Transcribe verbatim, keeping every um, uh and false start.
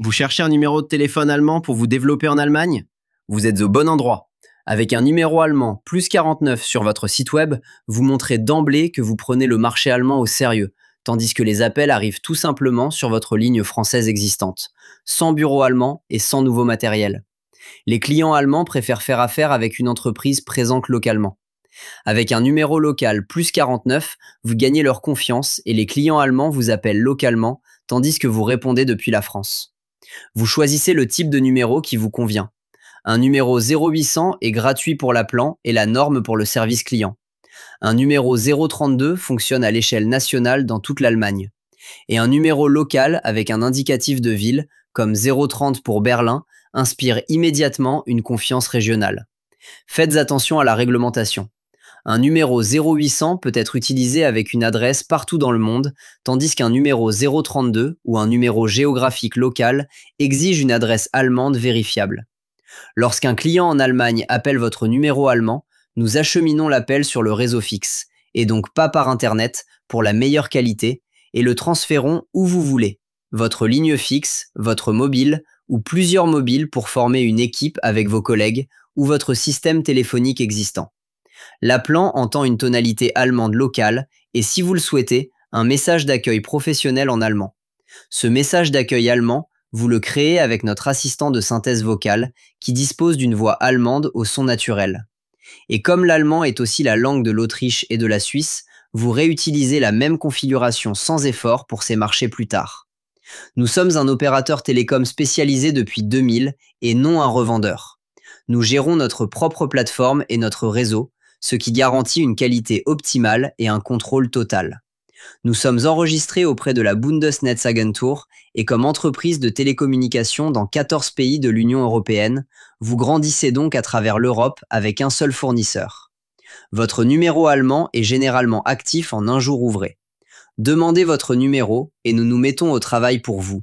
Vous cherchez un numéro de téléphone allemand pour vous développer en Allemagne? Vous êtes au bon endroit. Avec un numéro allemand plus quarante-neuf sur votre site web, vous montrez d'emblée que vous prenez le marché allemand au sérieux, tandis que les appels arrivent tout simplement sur votre ligne française existante, sans bureau allemand et sans nouveau matériel. Les clients allemands préfèrent faire affaire avec une entreprise présente localement. Avec un numéro local plus quarante-neuf, vous gagnez leur confiance et les clients allemands vous appellent localement, tandis que vous répondez depuis la France. Vous choisissez le type de numéro qui vous convient. Un numéro zéro huit cents est gratuit pour l'appelant et la norme pour le service client. Un numéro zéro trente-deux fonctionne à l'échelle nationale dans toute l'Allemagne. Et un numéro local avec un indicatif de ville, comme zéro trente pour Berlin, inspire immédiatement une confiance régionale. Faites attention à la réglementation. Un numéro zéro huit cents peut être utilisé avec une adresse partout dans le monde, tandis qu'un numéro zéro trente-deux ou un numéro géographique local exige une adresse allemande vérifiable. Lorsqu'un client en Allemagne appelle votre numéro allemand, nous acheminons l'appel sur le réseau fixe, et donc pas par Internet, pour la meilleure qualité, et le transférons où vous voulez, votre ligne fixe, votre mobile, ou plusieurs mobiles pour former une équipe avec vos collègues, ou votre système téléphonique existant. L'appelant entend une tonalité allemande locale et, si vous le souhaitez, un message d'accueil professionnel en allemand. Ce message d'accueil allemand, vous le créez avec notre assistant de synthèse vocale qui dispose d'une voix allemande au son naturel. Et comme l'allemand est aussi la langue de l'Autriche et de la Suisse, vous réutilisez la même configuration sans effort pour ces marchés plus tard. Nous sommes un opérateur télécom spécialisé depuis deux mille et non un revendeur. Nous gérons notre propre plateforme et notre réseau, ce qui garantit une qualité optimale et un contrôle total. Nous sommes enregistrés auprès de la Bundesnetzagentur et comme entreprise de télécommunications dans quatorze pays de l'Union européenne, vous grandissez donc à travers l'Europe avec un seul fournisseur. Votre numéro allemand est généralement actif en un jour ouvré. Demandez votre numéro et nous nous mettons au travail pour vous.